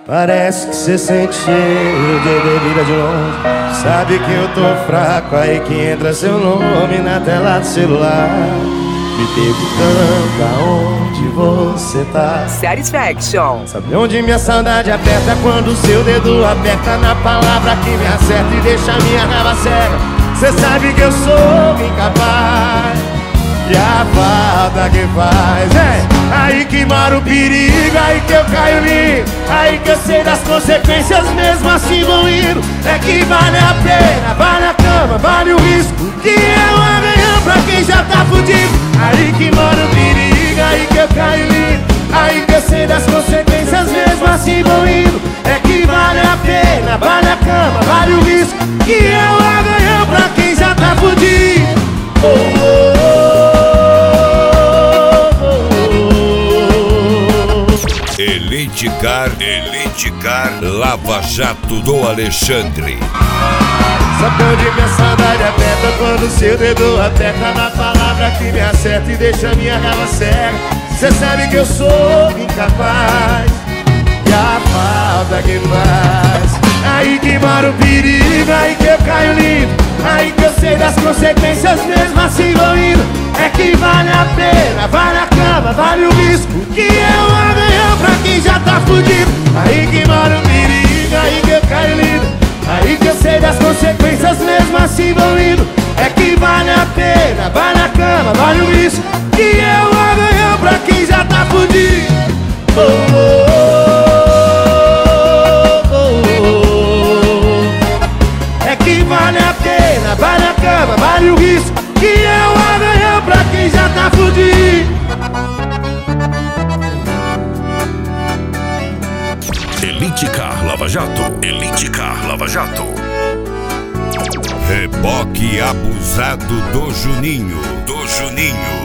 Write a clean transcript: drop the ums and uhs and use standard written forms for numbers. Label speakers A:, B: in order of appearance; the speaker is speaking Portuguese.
A: Parece que cê sente cheiro de bebida de longe. Sabe que eu tô fraco, aí que entra seu nome na tela do celular, me perguntando aonde você tá.
B: Satisfaction.
A: Sabe onde minha saudade aperta? Quando seu dedo aperta na palavra que me acerta e deixa minha raiva cega. Cê sabe que eu sou incapaz, e a falta que faz aí que mora o perigo, aí que eu caio lindo, aí que eu sei das consequências mesmo assim vão indo. É que vale a pena, vale a cama, vale o risco, que é um arranhão pra quem já tá fudido. Aí que mora o perigo, aí que eu caio lindo, aí que eu sei das consequências mesmo assim vão indo. É que vale a pena, vale a cama, vale o risco, que é um arranhão pra quem já tá fudido.
C: Elite Car Lava Jato do Alexandre.
A: Sabe onde minha saudade aperta? Quando seu dedo aperta na palavra que me acerta e deixa minha raiva cega. Cê sabe que eu sou incapaz, e a falta que faz. Aí que mora o perigo, aí que eu caio lindo, aí que eu sei das consequências mesmo assim vou indo. É que vale a pena, vale a cama, vale o risco, que é um arranhão pra quem já tá fudido. Aí que mora o perigo, aí que eu caio lindo, aí que eu sei das consequências mesmo assim vão indo. É que vale a pena, vale a cama, vale o risco, que é um arranhão pra quem já tá fudido. É que vale a pena, vale a cama, vale o risco, que é um arranhão pra quem já tá fudido.
C: Elite Car Lava Jato. Elite Car Lava Jato. Reboque abusado do Juninho.